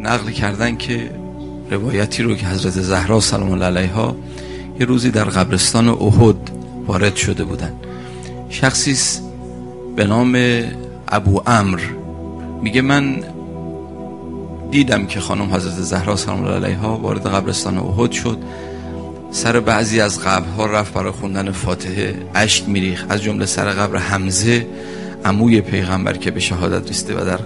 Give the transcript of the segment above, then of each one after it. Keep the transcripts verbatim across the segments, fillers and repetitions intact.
نقل کردن که روایتی رو که حضرت زهرا سلام الله علیها یه روزی در قبرستان احد وارد شده بودن. شخصی به نام ابو عمرو میگه من دیدم که خانم حضرت زهرا سلام الله علیها وارد قبرستان احد شد، سر بعضی از قبرها رفت برای خوندن فاتحه، اشک میریخت، از جمله سر قبر حمزه عموی پیغمبر که به شهادت رسیده و در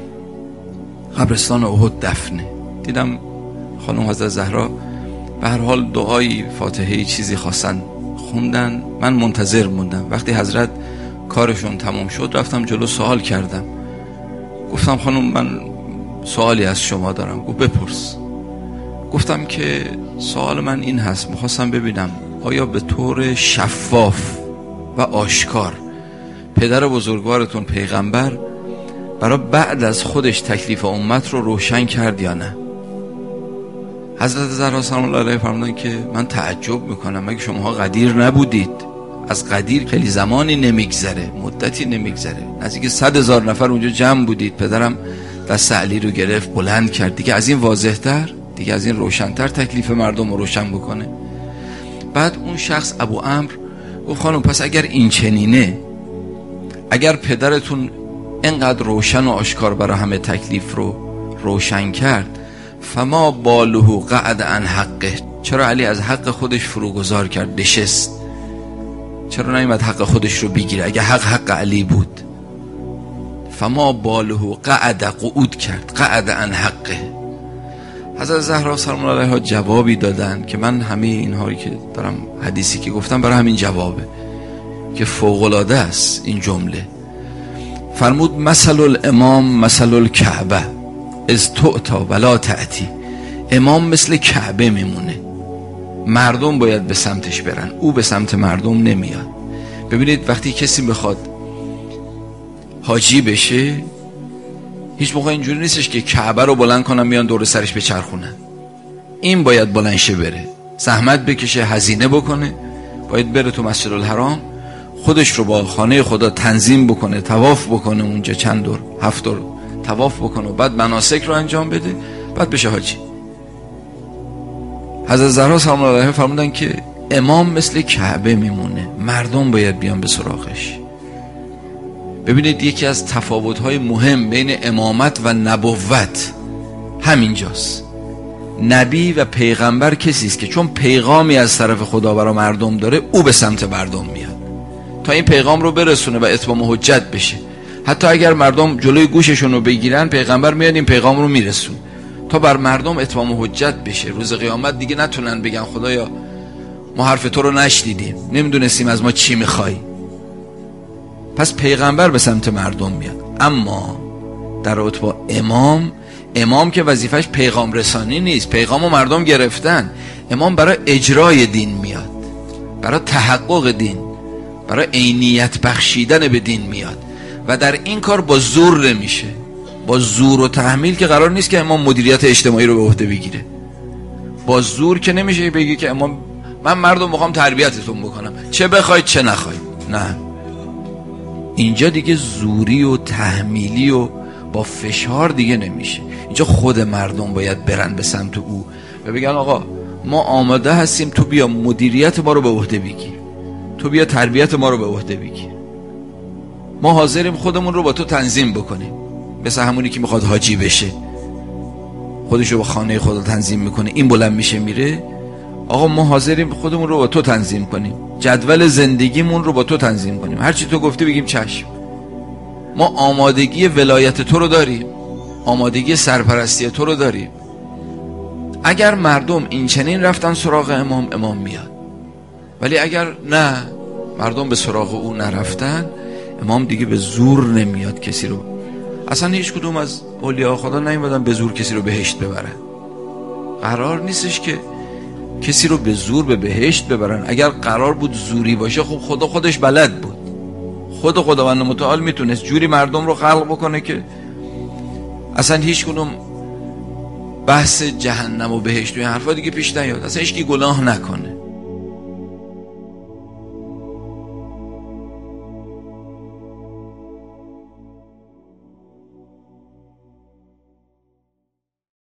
قبرستان احد دفنه. دیدم خانم حضرت زهرا به هر حال دعایی فاتحه چیزی خواستن خوندن، من منتظر موندم. وقتی حضرت کارشون تمام شد رفتم جلو سوال کردم، گفتم خانم من سوالی از شما دارم. گفت بپرس. گفتم که سوال من این هست، میخواستم ببینم آیا به طور شفاف و آشکار پدر بزرگوارتون پیغمبر برای بعد از خودش تکلیف امت رو روشن کرد یا نه؟ حضرت زهرا سلام الله علیها فرمودن که من تعجب میکنم، مگه شماها قدیر نبودید؟ از قدیر خیلی زمانی نمیگذره، مدتی نمیگذره، نزدیک صد هزار نفر اونجا جمع بودید، پدرم دست علی رو گرفت بلند کرد، دیگه از این واضح‌تر، دیگه از این روشن‌تر تکلیف مردم رو روشن بکنه. بعد اون شخص ابو عمرو گفت خانم پس اگر این چنینه، اگر پدرتون اینقدر روشن و آشکار برای همه تکلیف رو روشن کرد، فما باله قعد عن حقه، چرا علی از حق خودش فروگذار کرد، نشست، چرا نیامد حق خودش رو بگیره؟ اگه حق حق علی بود، فما باله قعد، قعود کرد، قعد عن حقه. حضرت زهرا سلام الله علیها جوابی دادن که من همه اینهایی که دارم حدیثی که گفتم برای همین جوابه که فوق العاده است. این جمله فرمود مثل الامام مثل الکعبه از تؤتا ولا تأتی، امام مثل کعبه میمونه، مردم باید به سمتش برن، او به سمت مردم نمیاد. ببینید وقتی کسی بخواد حاجی بشه هیچ موقع اینجوری نیستش که کعبه رو بلند کنن میان دور سرش بچرخونن، این باید بلند شه بره، زحمت بکشه، هزینه بکنه، باید بره تو مسجد الحرام، خودش رو با خانه خدا تنظیم بکنه، طواف بکنه، اونجا چند دور، هفت دور طواف بکنه و بعد مناسک رو انجام بده، بعد بشه حاجی. حضرت زهرا سلام الله علیها فرمودن که امام مثل کعبه میمونه، مردم باید بیان به سراغش. ببینید یکی از تفاوت‌های مهم بین امامت و نبوت همینجاست. نبی و پیغمبر کسی است که چون پیغامی از طرف خدا برای مردم داره، او به سمت مردم میاد تا این پیغام رو برسونه و اتمام حجت بشه. حتی اگر مردم جلوی گوششون رو بگیرن، پیغمبر میاد این پیغام رو میرسونه تا بر مردم اتمام حجت بشه. روز قیامت دیگه نتونن بگن خدایا ما حرف تو رو نشنیدیم، نمیدونستیم از ما چی میخوای. پس پیغمبر به سمت مردم میاد. اما در رابطه با امام، امام که وظیفش پیغام رسانی نیست، پیغامو مردم گرفتن، امام برای اجرای دین میاد، برای تحقق دین، برای عینیت بخشیدن به دین میاد و در این کار با زور نمیشه، با زور و تحمیل که قرار نیست که امام مدیریت اجتماعی رو به عهده بگیره. با زور که نمیشه بگی که امام من مردم میخوام تربیتتون بکنم، چه بخواید چه نخواید. نه، اینجا دیگه زوری و تحمیلی و با فشار دیگه نمیشه. اینجا خود مردم باید برن به سمت او و بگن آقا ما آماده هستیم، تو بیا مدیریت ما رو به عهده بگیر، تو بیا تربیت ما رو به عهده بگیر، ما حاضریم خودمون رو با تو تنظیم بکنیم. مثل همونی که میخواد حاجی بشه، خودش رو با خانه خدا تنظیم میکنه، این بلند میشه میره، آقا ما حاضریم خودمون رو با تو تنظیم کنیم، جدول زندگیمون رو با تو تنظیم کنیم، هرچی تو گفتی بگیم چشم. ما آمادگی ولایت تو رو داریم، آمادگی سرپرستی تو رو داریم. اگر مردم این چنین رفتن سراغ امام، امام میاد. ولی اگر نه، مردم به سراغ او نرفتن، امام دیگه به زور نمیاد کسی رو. اصلا هیچ کدوم از اولیاء خدا نیومدن به زور کسی رو بهشت ببرن. قرار نیستش که کسی رو به زور به بهشت ببرن. اگر قرار بود زوری باشه، خب خدا خودش بلد بود، خود خداوند متعال میتونست جوری مردم رو خلق بکنه که اصلا هیچ کدوم بحث جهنم و بهشت و این حرفا دیگه پیش نیاد، اصلا هیچ کی گناه نکنه.